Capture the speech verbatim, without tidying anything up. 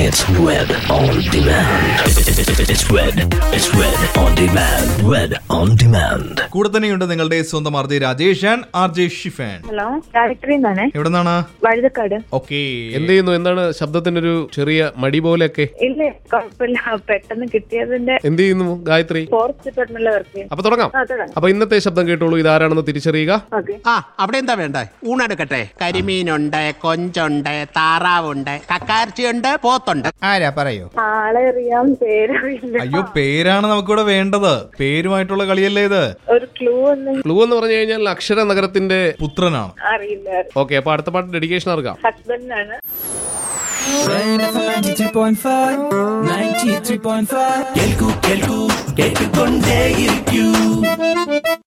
It's Red on Demand. It's Red. It's Red on Demand. Red on Demand. കൂടെ തന്നെയുണ്ട് നിങ്ങളുടെ സ്വന്തം R J Rajesh and R J Shifan. Hello, Gayathri എന്നാണ്. എവിടെന്നാണ്? Vazhuthacaud. Okay. എന്ത് ചെയ്യുന്നു? എന്താണ് ശബ്ദത്തിനൊരു ചെറിയ മടി പോലെയൊക്കെ? ഇല്ല, കുഴപ്പമില്ല. പെട്ടെന്ന് കിട്ടിയതിന്റെ. എന്ത് ചെയ്യുന്നു ഗായത്രി? ഫോറസ്റ്റ് ഡിപ്പാർട്ട്മെന്റിലെ വർക്ക് ചെയ്യും. അപ്പൊ തുടങ്ങാം. അപ്പൊ ഇന്നത്തെ ശബ്ദം കേട്ടോളൂ. ഇതാരാണെന്ന് തിരിച്ചറിയുക. ആ, അവിടെ എന്താ വേണ്ടേ? ഊണെടുക്കട്ടെ. കരിമീനുണ്ട്, കൊഞ്ചുണ്ട്, താറാവുണ്ട്, കക്കാർച്ചിയുണ്ട്, പോത്തുണ്ട്. ആരാ പറയൂ? ആളെ അറിയാം, പേരറിയില്ല. അയ്യോ, പേരാണ് നമുക്കിവിടെ വേണ്ടത്. പേരുമായിട്ടുള്ള കളിയല്ലേ ഇത്? ഒരു ക്ലൂ ഒന്ന്. ക്ലൂ എന്ന് പറഞ്ഞു കഴിഞ്ഞാൽ അക്ഷര നഗരത്തിന്റെ പുത്രനാണ്. അറിയില്ല. ഓക്കെ, അപ്പൊ അടുത്ത പാട്ട് ഡെഡിക്കേഷൻ ആർക്കാം? ഹസ്ബൻഡാണ്. ninety-three point five ninety-three point five കേൾക്കൂ കേൾക്കൂ കേട്ടുകൊണ്ടേയിരിക്കൂ.